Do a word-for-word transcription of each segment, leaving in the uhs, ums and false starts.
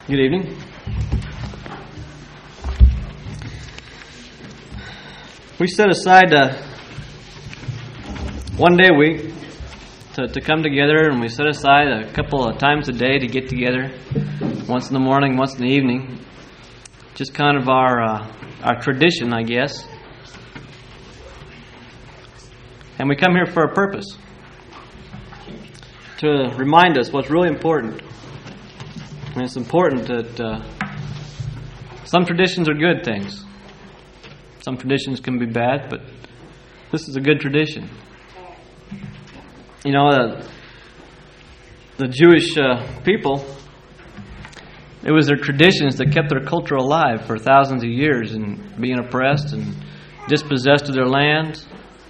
Good evening. We set aside uh, one day a week to, to come together, and we set aside a couple of times a day to get together, once in the morning, once in the evening. Just kind of our uh, our tradition, I guess. And we come here for a purpose, to remind us what's really important. And it's important that uh, some traditions are good things. Some traditions can be bad, but this is a good tradition. You know, uh, the Jewish uh, people, it was their traditions that kept their culture alive for thousands of years, and being oppressed and dispossessed of their land.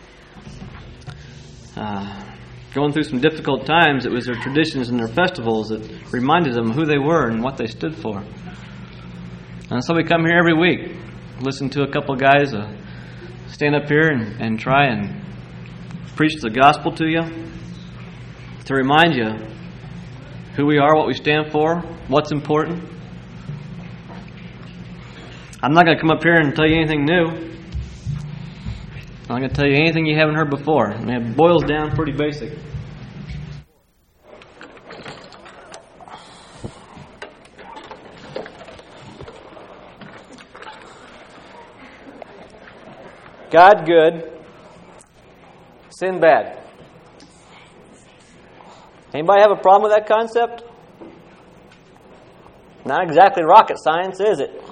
Uh, Going through some difficult times, it was their traditions and their festivals that reminded them who they were and what they stood for. And so we come here every week, listen to a couple guys uh, stand up here and, and try and preach the gospel to you, to remind you who we are, what we stand for, what's important. I'm not going to come up here and tell you anything new. I'm going to tell you anything you haven't heard before. I mean, it boils down pretty basic. God good, sin bad. Anybody have a problem with that concept? Not exactly rocket science, is it?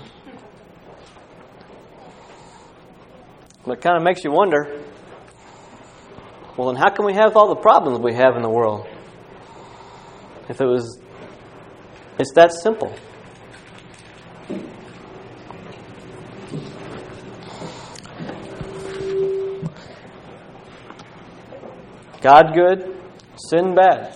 But it kind of makes you wonder, well, then how can we have all the problems we have in the world? If it was, it's that simple. God good, sin bad.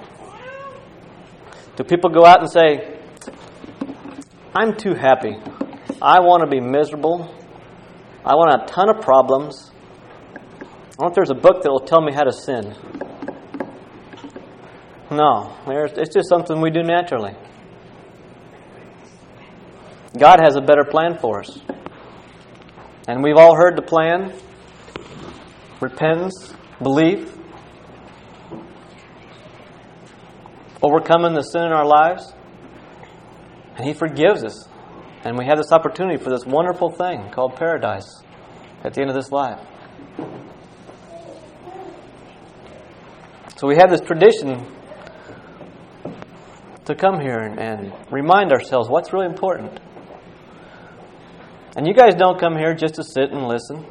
Do people go out and say, I'm too happy. I want to be miserable. I want a ton of problems. I wonder if there's a book that will tell me how to sin. No, it's just something we do naturally. God has a better plan for us. And we've all heard the plan. Repentance, belief, overcoming the sin in our lives. And He forgives us. And we have this opportunity for this wonderful thing called paradise at the end of this life. So we have this tradition to come here and, and remind ourselves what's really important. And you guys don't come here just to sit and listen.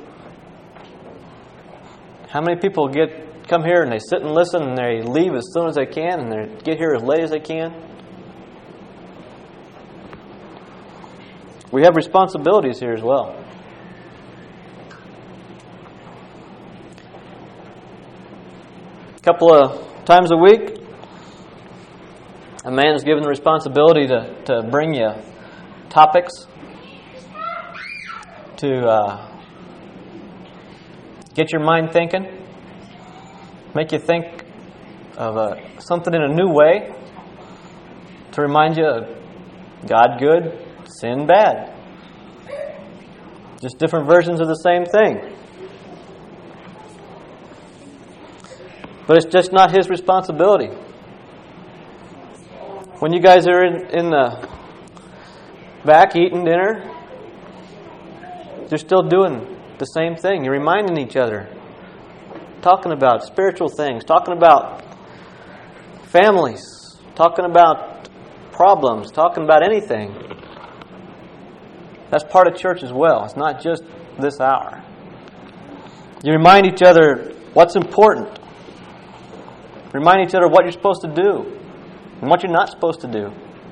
How many people get come here and they sit and listen and they leave as soon as they can and they get here as late as they can? We have responsibilities here as well. A couple of times a week, a man is given the responsibility to, to bring you topics to uh, get your mind thinking, make you think of uh, something in a new way, to remind you of God good, sin bad. Just different versions of the same thing. But it's just not his responsibility. When you guys are in, in the back eating dinner, you're still doing the same thing. You're reminding each other. Talking about spiritual things. Talking about families. Talking about problems. Talking about anything. That's part of church as well. It's not just this hour. You remind each other what's important. Remind each other what you're supposed to do and what you're not supposed to do.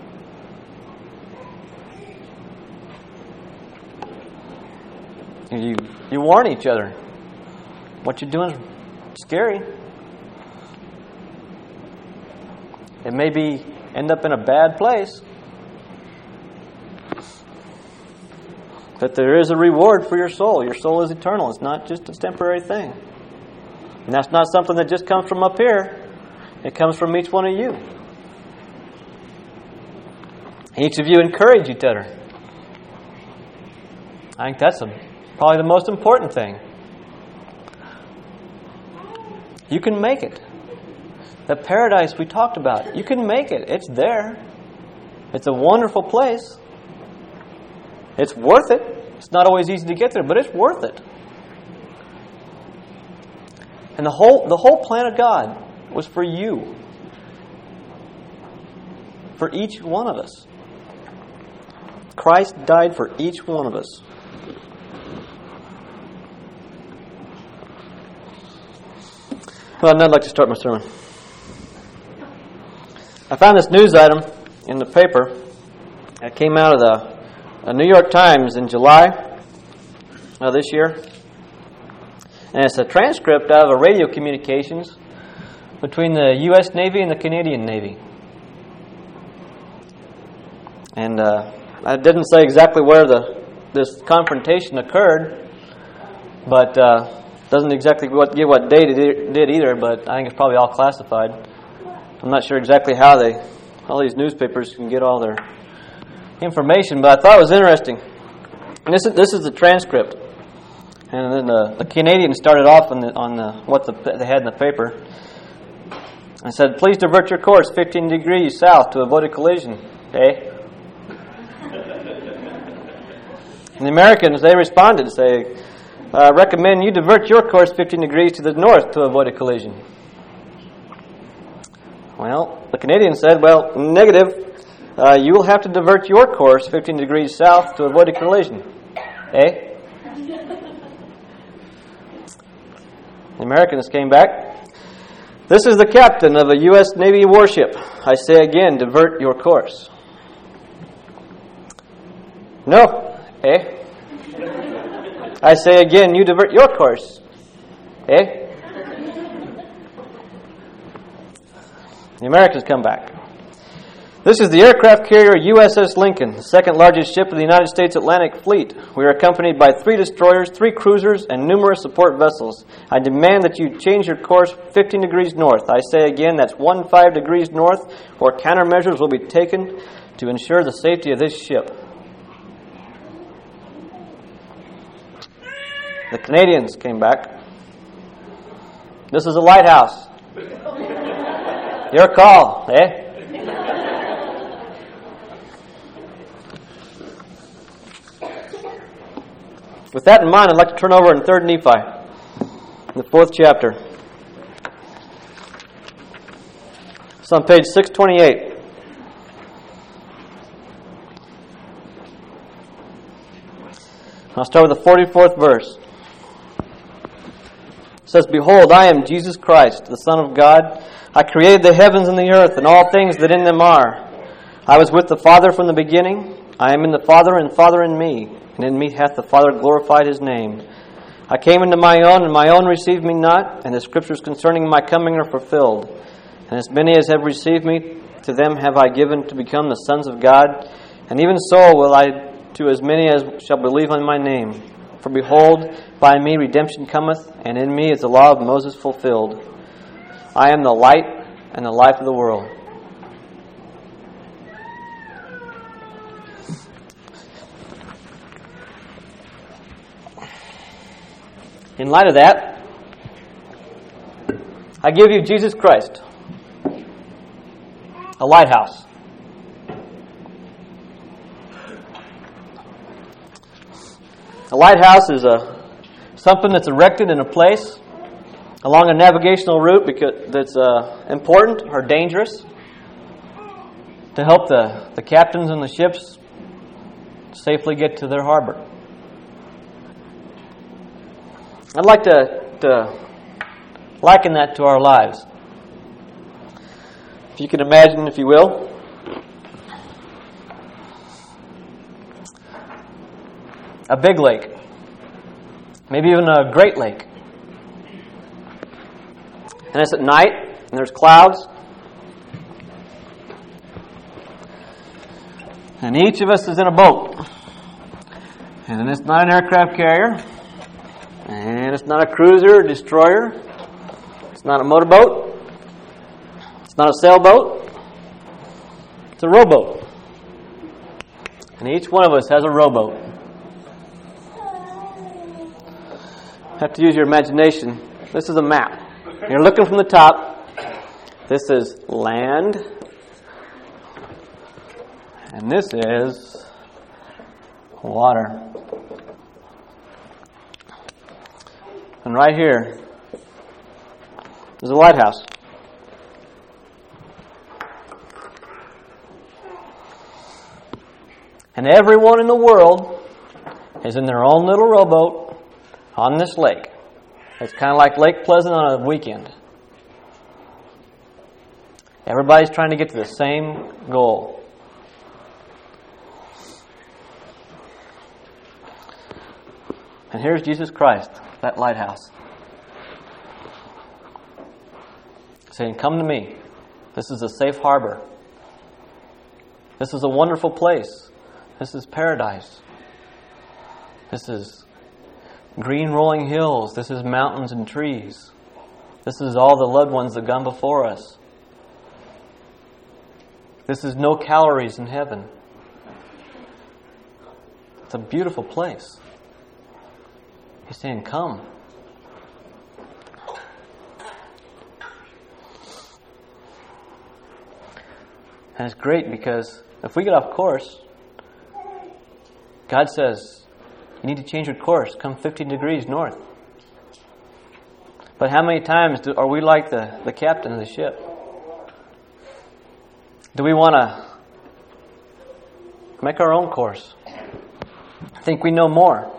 You you warn each other. What you're doing is scary. It may be end up in a bad place. But there is a reward for your soul. Your soul is eternal. It's not just a temporary thing. And that's not something that just comes from up here. It comes from each one of you. Each of you encourage each other. I think that's a, probably the most important thing. You can make it. The paradise we talked about, you can make it. It's there. It's a wonderful place. It's worth it. It's not always easy to get there, but it's worth it. And the whole the whole plan of God was for you. For each one of us. Christ died for each one of us. Well, now I'd like to start my sermon. I found this news item in the paper. It came out of the, the New York Times in July of this year. And it's a transcript out of a radio communications between the U S Navy and the Canadian Navy. And uh, I didn't say exactly where the this confrontation occurred, but uh, doesn't exactly what, give what date it did either, but I think it's probably all classified. I'm not sure exactly how they, all these newspapers can get all their information, but I thought it was interesting. And this is this is the transcript. And then the, the Canadians started off on the, on the, what the, they had in the paper. I said, please divert your course fifteen degrees south to avoid a collision. Okay? And the Americans, they responded, say, uh, recommend you divert your course fifteen degrees to the north to avoid a collision. Well, the Canadians said, well, negative. Uh, you will have to divert your course fifteen degrees south to avoid a collision. Eh? The Americans came back. This is the captain of a U S Navy warship. I say again, divert your course. No. Eh? I say again, you divert your course. Eh? The Americans come back. This is the aircraft carrier U S S Lincoln, the second largest ship of the United States Atlantic Fleet. We are accompanied by three destroyers, three cruisers, and numerous support vessels. I demand that you change your course fifteen degrees north. I say again, that's fifteen degrees north, or countermeasures will be taken to ensure the safety of this ship. The Canadians came back. This is a lighthouse. Your call, eh? With that in mind, I'd like to turn over in Third Nephi, the fourth chapter. It's on page six twenty-eight. I'll start with the forty-fourth verse. It says, behold, I am Jesus Christ, the Son of God. I created the heavens and the earth and all things that in them are. I was with the Father from the beginning. I am in the Father, and Father in me. And in me hath the Father glorified his name. I came into my own, and my own received me not, and the scriptures concerning my coming are fulfilled. And as many as have received me, to them have I given to become the sons of God. And even so will I to as many as shall believe on my name. For behold, by me redemption cometh, and in me is the law of Moses fulfilled. I am the light and the life of the world. In light of that, I give you Jesus Christ, a lighthouse. A lighthouse is a something that's erected in a place along a navigational route because that's uh, important or dangerous to help the, the captains and the ships safely get to their harbor. I'd like to, to liken that to our lives. If you can imagine, if you will, a big lake, maybe even a great lake. And it's at night, and there's clouds. And each of us is in a boat. And it's not an aircraft carrier. And it's not a cruiser or destroyer. It's not a motorboat. It's not a sailboat. It's a rowboat. And each one of us has a rowboat. You have to use your imagination. This is a map. You're looking from the top. This is land. And this is water. And right here is a lighthouse. And everyone in the world is in their own little rowboat on this lake. It's kind of like Lake Pleasant on a weekend. Everybody's trying to get to the same goal. And here's Jesus Christ, that lighthouse, saying, "Come to me. This is a safe harbor. This is a wonderful place. This is paradise. This is green rolling hills. This is mountains and trees. This is all the loved ones that have gone before us. This is no calories in heaven. It's a beautiful place." He's saying, "Come." And it's great because if we get off course, God says, you need to change your course. Come fifty degrees north. But how many times do, are we like the, the captain of the ship? Do we want to make our own course? Think we know more?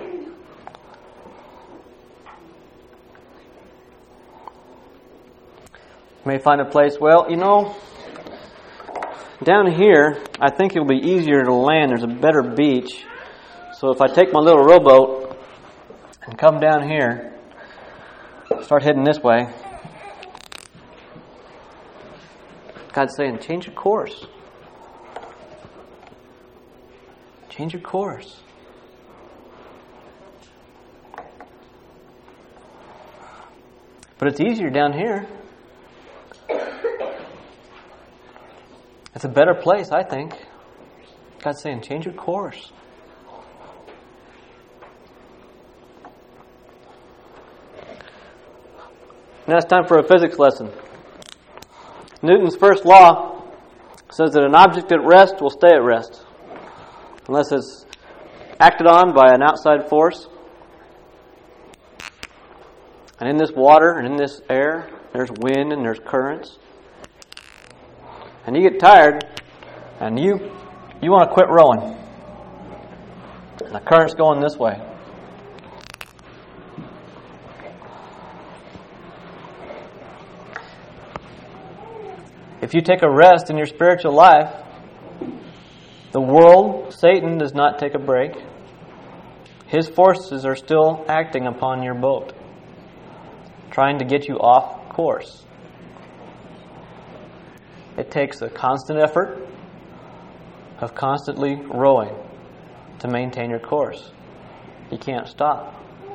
You may find a place, well, you know, down here, I think it'll be easier to land. There's a better beach. So if I take my little rowboat and come down here, start heading this way, God's saying, change your course. Change your course. But it's easier down here. It's a better place, I think. God's saying, change your course. Now it's time for a physics lesson. Newton's first law says that an object at rest will stay at rest unless it's acted on by an outside force. And in this water and in this air, there's wind and there's currents. And you get tired, and you you want to quit rowing. And the current's going this way. If you take a rest in your spiritual life, the world, Satan, does not take a break. His forces are still acting upon your boat, trying to get you off course. It takes a constant effort of constantly rowing to maintain your course. You can't stop.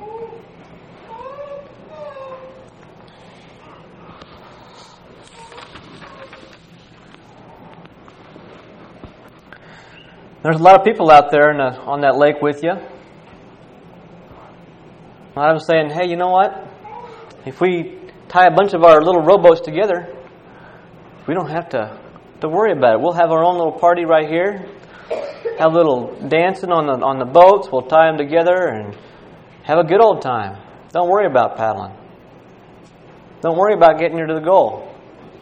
There's a lot of people out there in the, on that lake with you. A lot of them saying, hey, you know what? If we tie a bunch of our little rowboats together, we don't have to, to worry about it. We'll have our own little party right here. Have a little dancing on the on the boats. We'll tie them together and have a good old time. Don't worry about paddling. Don't worry about getting you to the goal.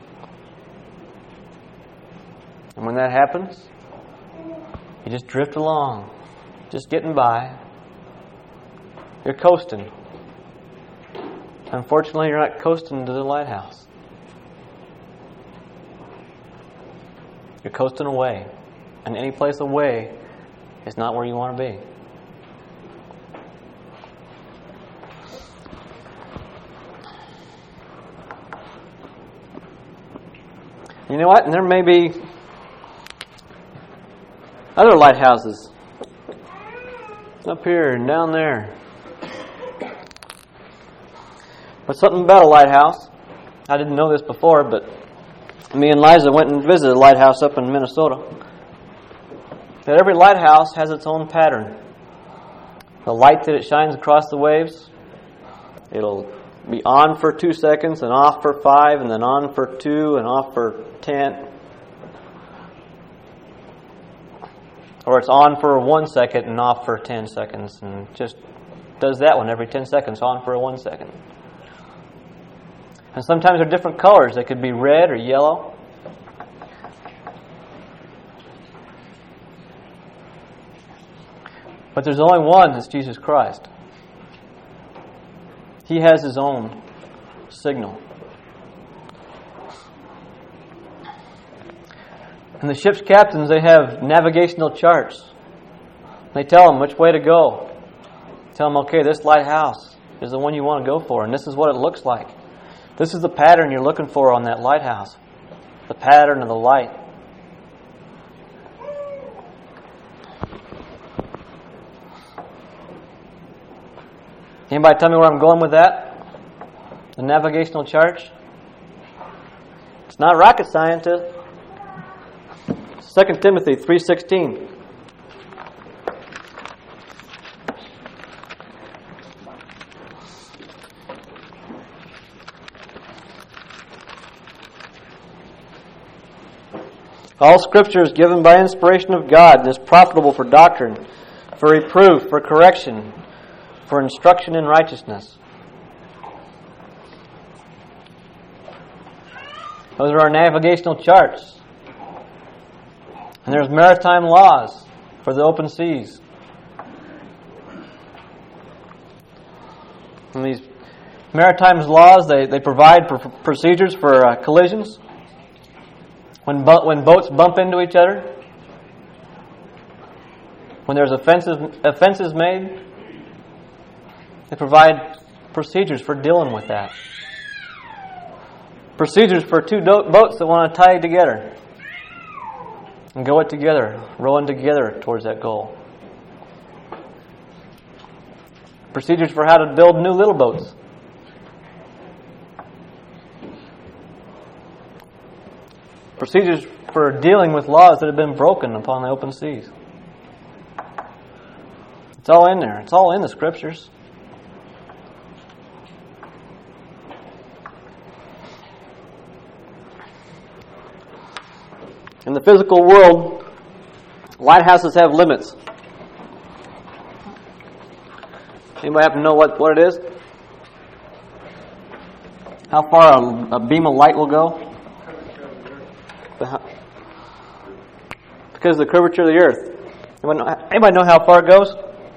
And when that happens, you just drift along, just getting by. You're coasting. Unfortunately, you're not coasting to the lighthouse. You're coasting away. And any place away is not where you want to be. You know what? And there may be other lighthouses up here and down there. But something about a lighthouse, I didn't know this before, but me and Liza went and visited a lighthouse up in Minnesota. that every lighthouse has its own pattern. The light that it shines across the waves, it'll be on for two seconds and off for five and then on for two and off for ten. Or it's on for one second and off for ten seconds, and just does that one every ten seconds, on for one second. And sometimes they're different colors. They could be red or yellow. But there's only one, that's Jesus Christ. He has His own signal. And the ship's captains, they have navigational charts. They tell them which way to go. Tell them, okay, this lighthouse is the one you want to go for, and this is what it looks like. This is the pattern you're looking for on that lighthouse. The pattern of the light. Anybody tell me where I'm going with that? The navigational charts? It's not rocket science. Second Timothy three sixteen. All Scripture is given by inspiration of God and is profitable for doctrine, for reproof, for correction, for instruction in righteousness. Those are our navigational charts. And there's maritime laws for the open seas. And these maritime laws, they, they provide for procedures for uh, collisions. When, bo- when boats bump into each other. When there's offenses, offenses made. They provide procedures for dealing with that. Procedures for two do- boats that want to tie together and go it together, rowing together towards that goal. Procedures for how to build new little boats. Procedures for dealing with laws that have been broken upon the open seas. It's all in there. It's all in the Scriptures. In the physical world, lighthouses have limits. Anybody happen to know what, what it is? How far a, a beam of light will go? Because of the curvature of the earth. Anybody know, anybody know how far it goes?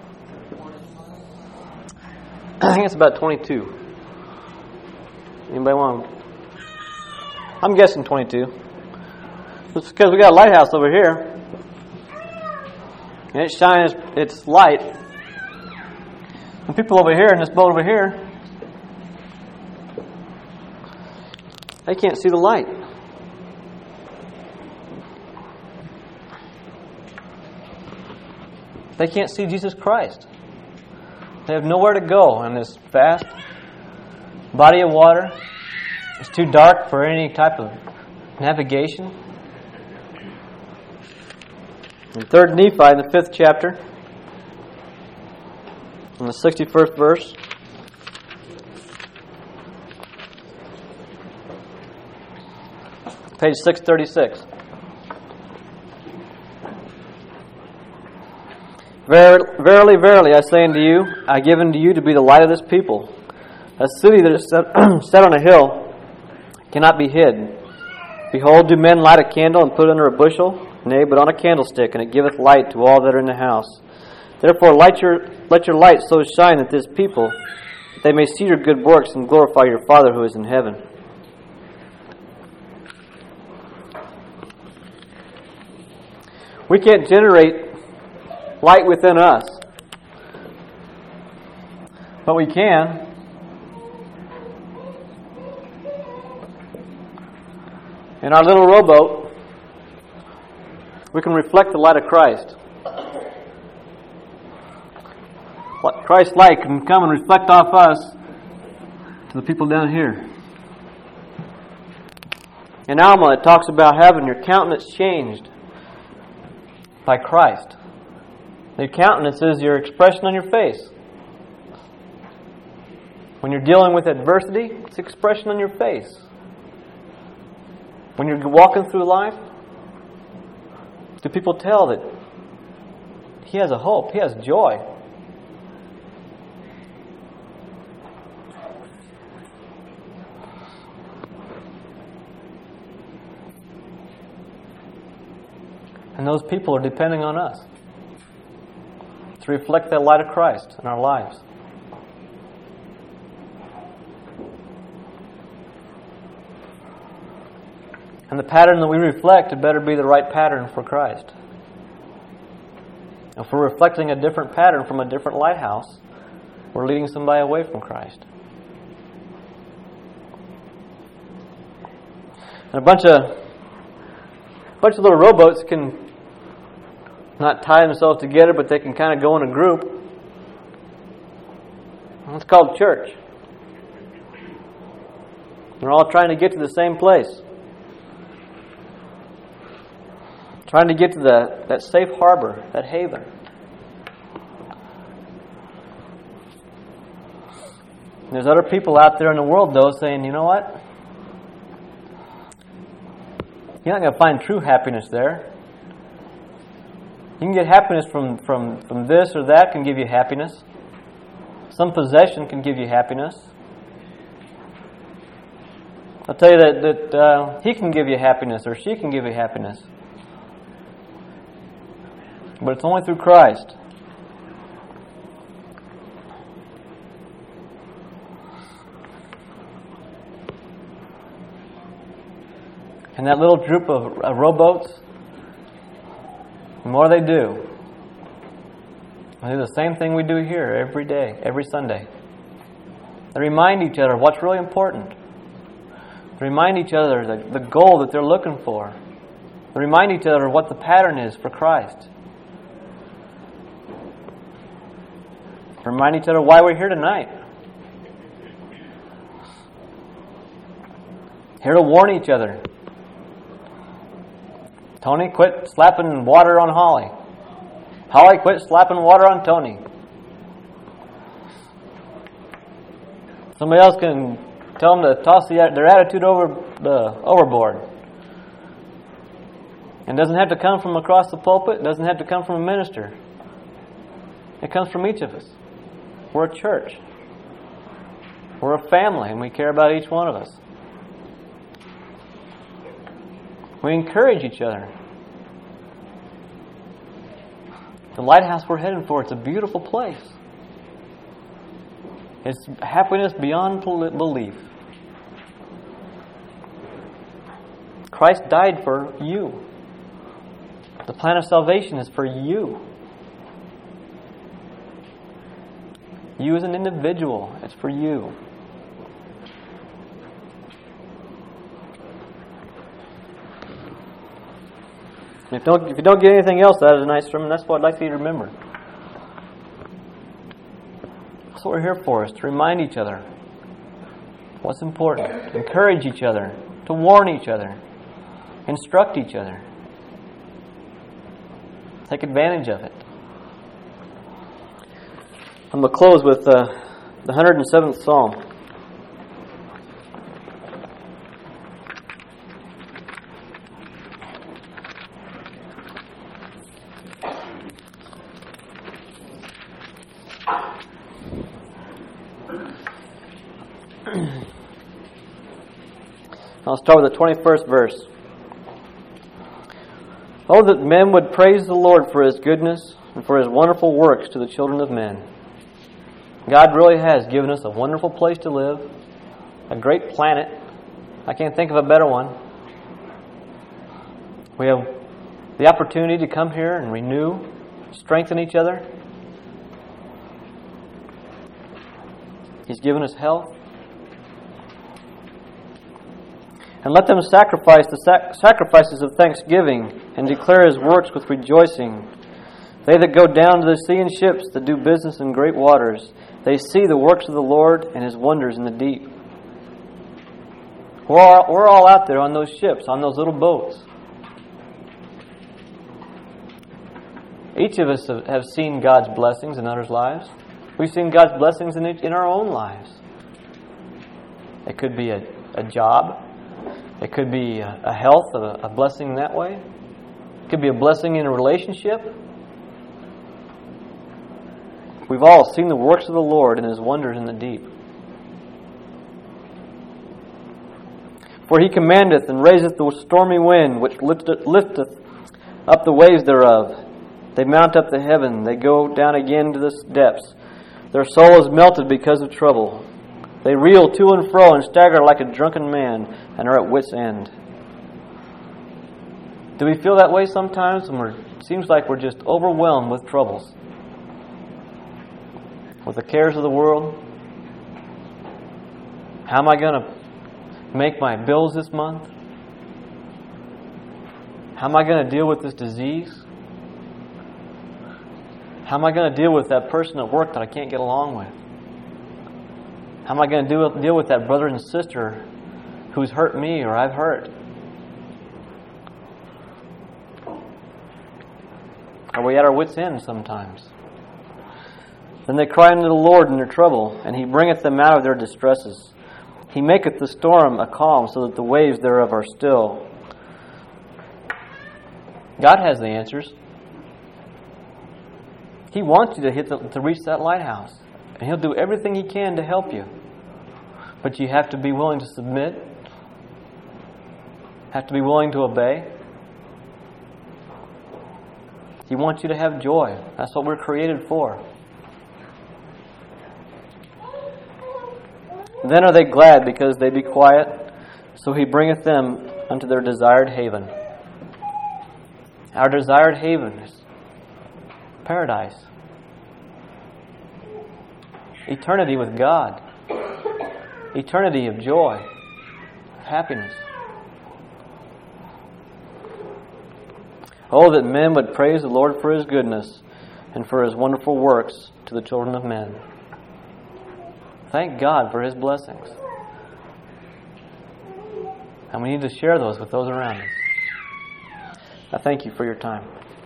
I think it's about twenty-two. Anybody want to? I'm guessing twenty-two. It's because we got a lighthouse over here. And it shines its light. And people over here in this boat over here, they can't see the light. They can't see Jesus Christ. They have nowhere to go in this vast body of water. It's too dark for any type of navigation. In Third Nephi, in the fifth chapter, in the sixty-first verse, page six thirty-six. Verily, verily, I say unto you, I give unto you to be the light of this people. A city that is set, set on a hill cannot be hid. Behold, do men light a candle and put it under a bushel? Nay, but on a candlestick, and it giveth light to all that are in the house. Therefore, light your, let your light so shine at this people, that they may see your good works and glorify your Father who is in heaven. We can't generate light within us, but we can. In our little rowboat, we can reflect the light of Christ. Christ's light can come and reflect off us to the people down here. In Alma, it talks about having your countenance changed by Christ. Your countenance is your expression on your face. When you're dealing with adversity, it's expression on your face. When you're walking through life, do people tell that he has a hope, he has joy? And those people are depending on us to reflect that light of Christ in our lives. And the pattern that we reflect had better be the right pattern for Christ. If we're reflecting a different pattern from a different lighthouse, we're leading somebody away from Christ. And a bunch of a bunch of little rowboats can not tie themselves together, but they can kind of go in a group. And it's called church. They're all trying to get to the same place. Trying to get to the, that safe harbor, that haven. And there's other people out there in the world, though, saying, you know what? You're not going to find true happiness there. You can get happiness from, from, from this or that can give you happiness. Some possession can give you happiness. I'll tell you that, that uh, he can give you happiness or she can give you happiness. But it's only through Christ. And that little group of uh, rowboats, the more they do, they do the same thing we do here every day, every Sunday. They remind each other of what's really important. They remind each other the, the goal that they're looking for. They remind each other of what the pattern is for Christ. Remind each other why we're here tonight. Here to warn each other. Tony, quit slapping water on Holly. Holly, quit slapping water on Tony. Somebody else can tell them to toss the, their attitude over the overboard. It doesn't have to come from across the pulpit. It doesn't have to come from a minister. It comes from each of us. We're a church. We're a family, and we care about each one of us. We encourage each other. The lighthouse we're heading for, it's a beautiful place. It's happiness beyond belief. Christ died for you. The plan of salvation is for you. You as an individual, it's for you. If, don't, if you don't get anything else out of tonight's sermon, that's what I'd like for you to remember. That's what we're here for, is to remind each other what's important, to encourage each other, to warn each other, instruct each other. Take advantage of it. I'm going to close with uh, the one hundred seventh Psalm. I'll start with the twenty-first verse. Oh, that men would praise the Lord for His goodness and for His wonderful works to the children of men. God really has given us a wonderful place to live, a great planet. I can't think of a better one. We have the opportunity to come here and renew, strengthen each other. He's given us health. And let them sacrifice the sac- sacrifices of thanksgiving and declare His works with rejoicing. They that go down to the sea in ships, that do business in great waters, they see the works of the Lord and His wonders in the deep. We're all, we're all out there on those ships, on those little boats. Each of us have seen God's blessings in others' lives. We've seen God's blessings in, in our own lives. It could be a, a job. It could be a, a health, a, a blessing in that way. It could be a blessing in a relationship. We've all seen the works of the Lord and His wonders in the deep. For He commandeth and raiseth the stormy wind, which lifteth, lifteth up the waves thereof. They mount up the heaven, they go down again to the depths. Their soul is melted because of trouble. They reel to and fro and stagger like a drunken man and are at wit's end. Do we feel that way sometimes when we're, it seems like we're just overwhelmed with troubles? With the cares of the world? How am I going to make my bills this month? How am I going to deal with this disease? How am I going to deal with that person at work that I can't get along with? How am I going to deal with, deal with that brother and sister who's hurt me or I've hurt? Are we at our wits' end sometimes? Then they cry unto the Lord in their trouble, and He bringeth them out of their distresses. He maketh the storm a calm, so that the waves thereof are still. God has the answers. He wants you to hit the, to reach that lighthouse. And He'll do everything He can to help you. But you have to be willing to submit. Have to be willing to obey. He wants you to have joy. That's what we're created for. Then are they glad because they be quiet. So He bringeth them unto their desired haven. Our desired haven is paradise. Eternity with God. Eternity of joy, of happiness. Oh, that men would praise the Lord for His goodness and for His wonderful works to the children of men. Thank God for His blessings. And we need to share those with those around us. I thank you for your time.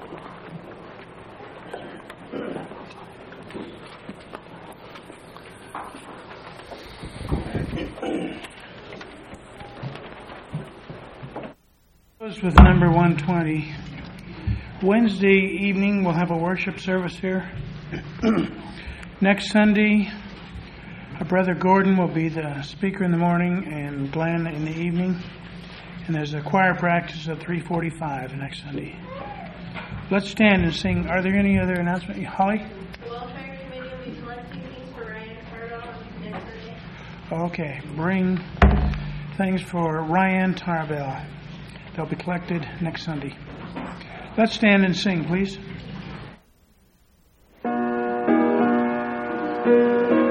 With number one twenty. Wednesday evening we'll have a worship service here. Next Sunday, our brother Gordon will be the speaker in the morning and Glenn in the evening. And there's a choir practice at three forty-five next Sunday. Let's stand and sing. Are there any other announcements? Holly? The Welfare Committee will be collecting things for Ryan Tarbell next Sunday. Okay, bring things for Ryan Tarbell. They'll be collected next Sunday. Let's stand and sing, please.